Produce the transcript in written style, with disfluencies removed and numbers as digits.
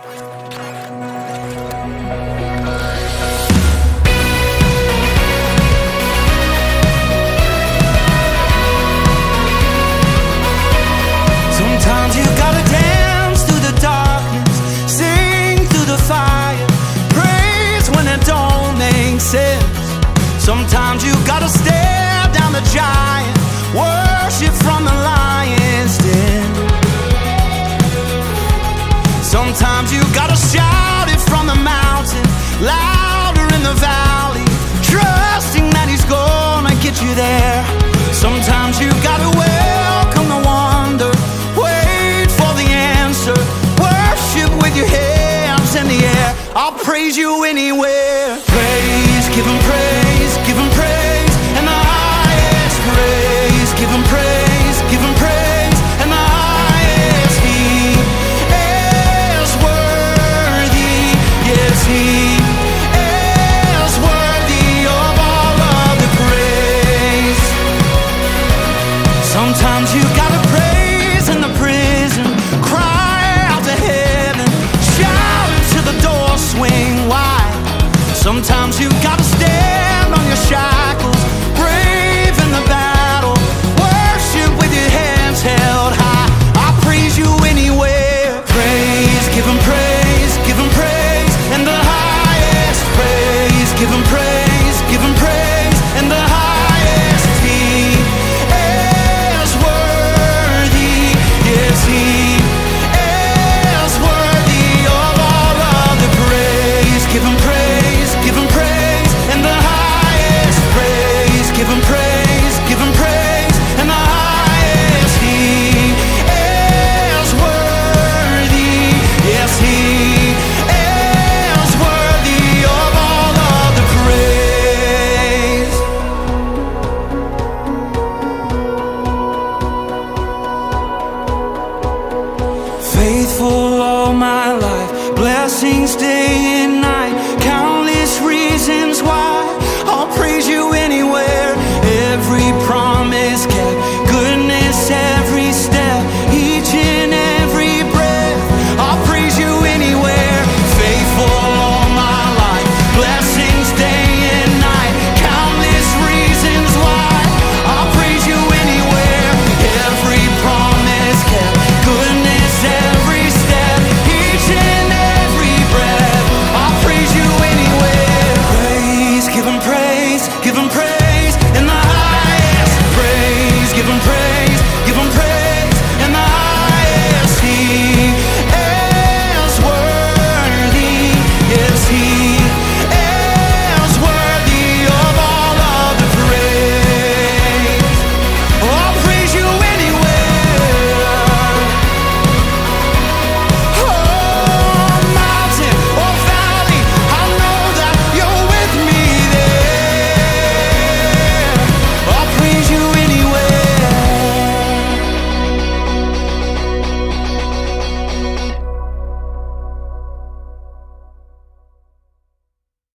Sometimes you gotta dance through the darkness, sing through the fire, praise when it don't make sense. Sometimes you gotta stare down the giant, worship from the lion's den. Sometimes you gotta shout it from the mountain, louder in the valley, trusting that he's gonna get you there. Sometimes you gotta welcome the wonder, wait for the answer, worship with your hands in the air. I'll praise you anywhere. Praise, give him praise, give him praise, and the highest praise. Give him praise, give him praise, and the highest. He is worthy, yes, he is worthy of all of the praise. Sometimes you gotta praise in the prison, cry out to heaven, shout till the door swing wide. Sometimes you gotta stand on your shackles, brave in the battle, worship with your hands held high. I praise you anywhere. Praise, give him praise, give him praise, and the highest praise. Give him praise, give him praise, and the highest. He is worthy, yes, he is worthy of all of the praise. Give him praise, give him praise, and the highest praise. Give him praise, give him praise, and the highest. He is worthy, yes, he is worthy of all of the praise. Faithful all my life, blessings day and night.